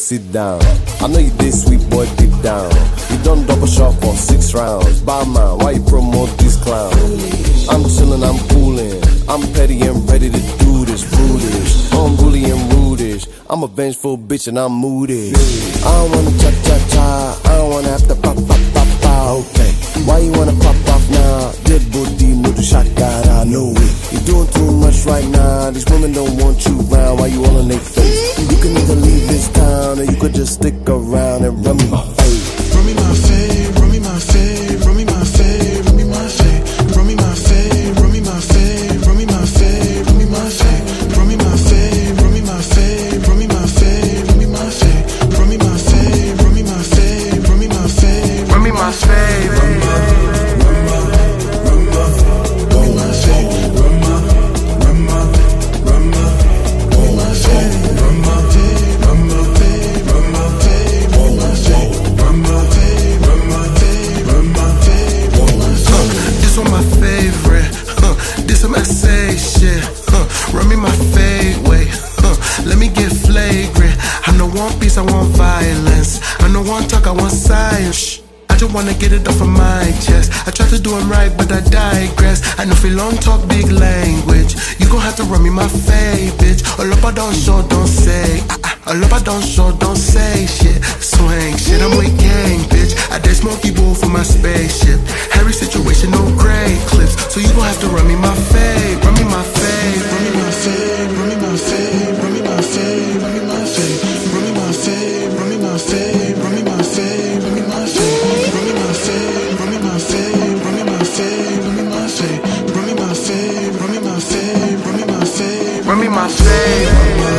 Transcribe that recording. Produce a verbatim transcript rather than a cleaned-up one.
sit down. I know you did sweet boy deep down. You done double shot for six rounds. Barman, why you promote this clown? I'm chillin', I'm coolin'. I'm petty and ready to do this, brutish. Unruly and rudish. I'm a vengeful bitch and I'm moody. I don't wanna cha cha cha. I don't wanna have to pop pop pop pop. Okay, why you wanna pop off now? Dead body, no do shot, God, I know it. You're doing too much right now. These women don't want you around. Why you all on their face? You can either leave this town or you could just stick around and run me my face. Run me my fave, run me my fave, run me my fave, run me my fave, run me my fave, run me my fave, run me my fave, run me my fave, run me my fave, run me my fave, run me my fave, run me my fave, run me my fave, run me my fave, run me my fave, run me my fave, run my, run my, run my, run my fave, run my, run my, run my, run my fave, run my fave, run my fave, run my fave, run my fave, run my fave, run my fave, run my fave, run my fave. This one my favorite, huh? This some S A shit, huh? Run me my fade way, huh? Let me get flagrant. I know one piece, I want violence. I know one talk, I want science. I just wanna get it off of my chest. I try to do it right, but I digress. I know feel long talk, big language. You gon' have to run me my fade, bitch. All up I don't show, don't say. Uh-uh. All up I don't show, don't say shit. Swing shit, I'm with gang, bitch. I did smoky bull for my spaceship. Harry situation, no gray clips. So you gon' have to run me my fade, run me my fade, run me my fade, run me my fade, run me my fade, run me my fade, run me my fade, run me my fade, run me my fade, run me my fade. Run me my fade, run me my fade, run me my fade, run me my fade, run me my fade, run me my fade, run me my fade, run me my fade.